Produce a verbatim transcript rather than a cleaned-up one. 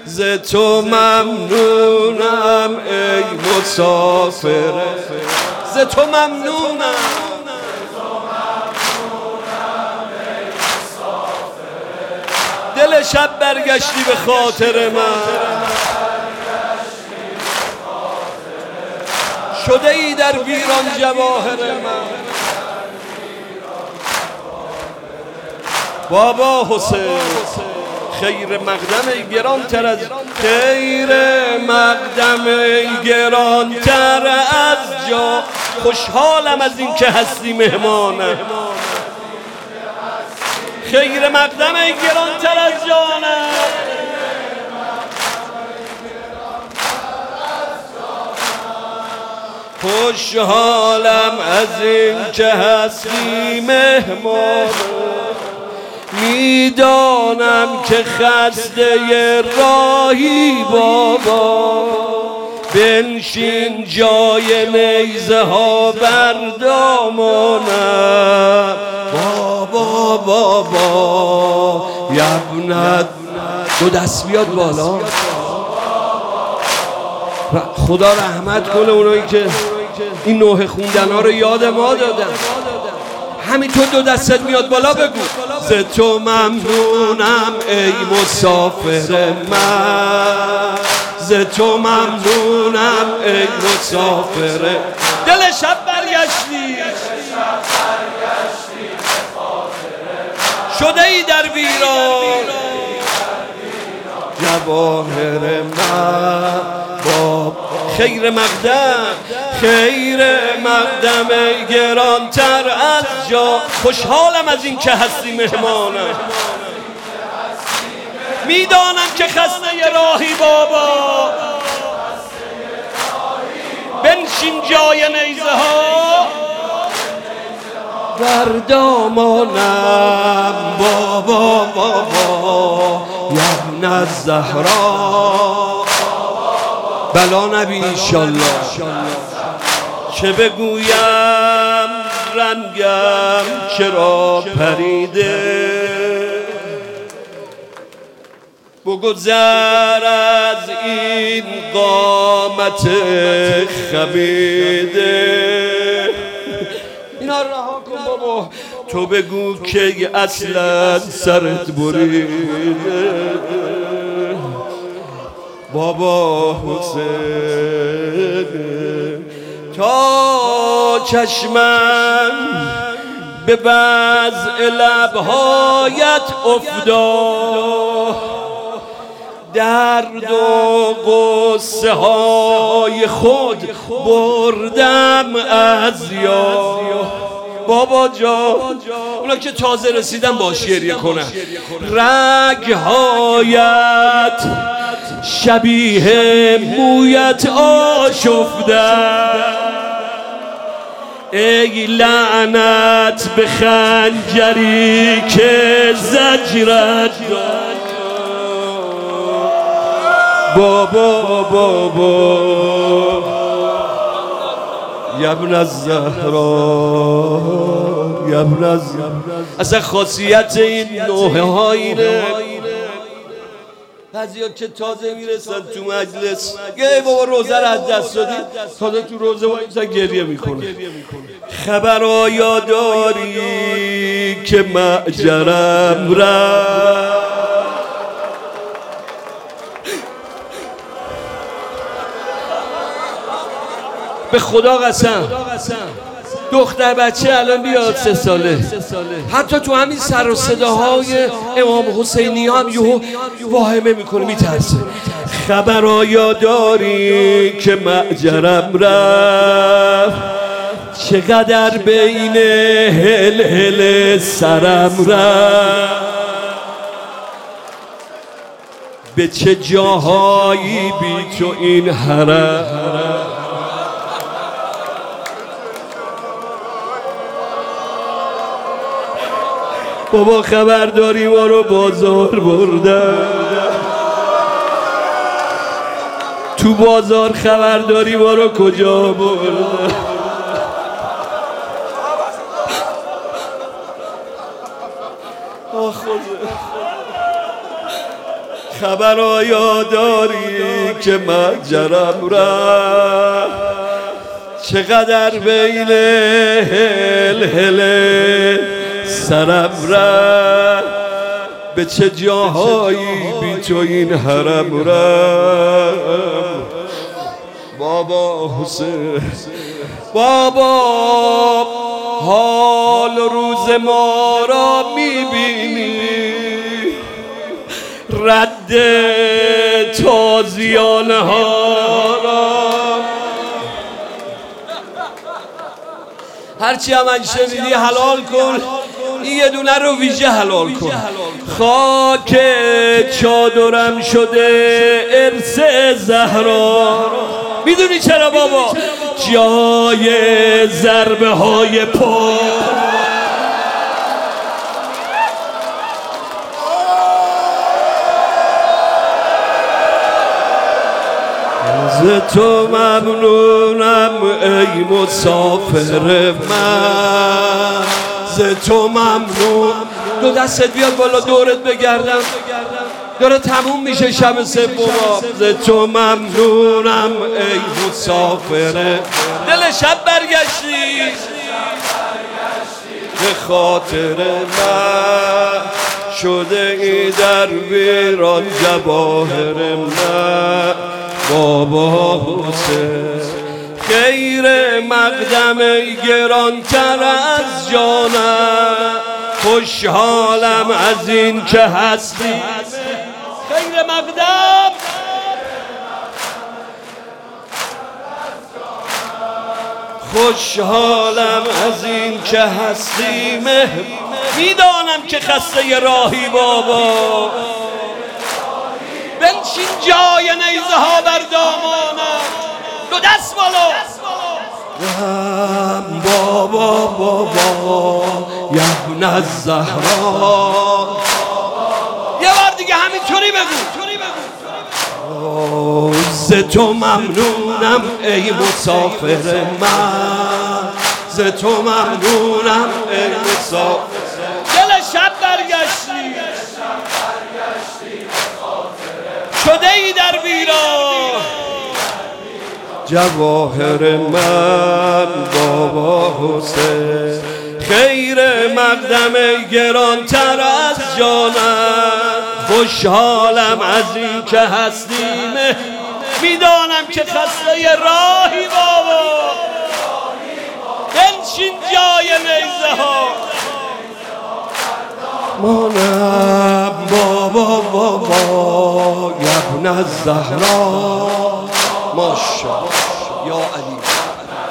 ز تو ممنونم ای مسافر، ز تو ممنونم دل شب برگشتی به خاطر من، شده ای در ویران جواهر من. بابا حسین خیر مقدم ای گران تر از خیر مقدم ای گران تر از جا، خوشحالم از این که هستی مهمانم. خیر مقدم ای گران تر از جانم، خوشحالم از این که هستی مهمانم. میدانم که خسته راهی بابا، بنشین جای نیزه ها بر دامانم. بابا بابا یبنت دو دست بیاد بالا، خدا رحمت کنه اونایی که این نوح خوندن ها رو یاد ما دادن. همینطور دو دستت میاد بالا بگو ز تو ممنونم ای مسافر من، ز تو ممنونم ای مسافر. دل شب برگشتی شده ای در ویران جواهر من. با خیر مقدم خیر مقدم ای گران تر از جا، خوشحالم از این که هستی مهمانم. میدانم که خسته راهی بابا، بنشین جای نیزه ها بر دامانم. بابا بابا یبن الزهرا، بلا نبی انشالله چه بگویم رنگم چرا پریده، بگذر از این قامت خمیده. اینا رها کن بابا، تو بگو که اصلا سرت بریده. بابا حسین تا چشمم به وضع لبهایت افتاد، درد و قصه های خود بردم از یاد. بابا جان اونا که تازه رسیدن باش گریه کنن، رگهایت شبیه مویت آشفتن، ای لعنت به خنجری که زجرت داد. بابا بابا یبن الزهرا یبن الزهرا. اصلا خاصیت این نوحه ها اینه، بعضیا که تازه میرسن تو مجلس یه بابا روزه رو از دست دادی، تازه تو روزه وایسن گریه میکنه. خبر آیا داری که معجرم رفت، به خدا قسم دختر بچه الان بیاد سه ساله، حتی تو همین سر و صداهای امام حسینی هم یهو واهمه میکنه، میترسه. خبر آیا داری که معجرم رفت، چقدر بین هل هل سرم رفت، به چه جاهایی بی تو این حرم. بابا خبرداری ما رو بازار بردن، تو بازار خبرداری ما رو کجا بردن. آه خدا، خبر آیا داری که مجرم رفت چقدر بین هل هل سرم رفت به چه جاهایی بی تو این حرم رفت بابا حسین بابا حال روز ما را میبینی رد تازیانه ها را هرچی هم شنیدی حلال کن این یه دونه رو ویژه حلال کن خاک چادرم شده ارث زهرا میدونی چرا بابا جای ضربه های پا ز تو ممنونم ای مسافر من ز تو ممنون دو دستت بیاد بالا دورت بگردم داره تموم میشه شب سوم ز تو ممنونم ای مسافر دل شب برگشتی به خاطر من شده ای در ویران جواهر من بابا حسین خیر مقدم گرانتر از جانم خوشحالم از این که هستی خیر مقدم خوشحالم از این که هستی میدانم که خسته راهی بابا بنشین جای نیزه ها بر دامانم دو دست بالا بابا بابا یبن الزهرا یه بار دیگه همینطوری بگو ز تو ممنونم ای مسافر من ز تو ممنونم ای مسافر دل شب برگشتی شده ای در ویران جواهر من بابا حسین خیر مقدم گرانتر از جانم خوشحالم از این که هستیم میدانم که خسته راهی بابا بنشین جای نیزه ها مانم بابا بابا یبن الزهرا ماشاءالله یا علی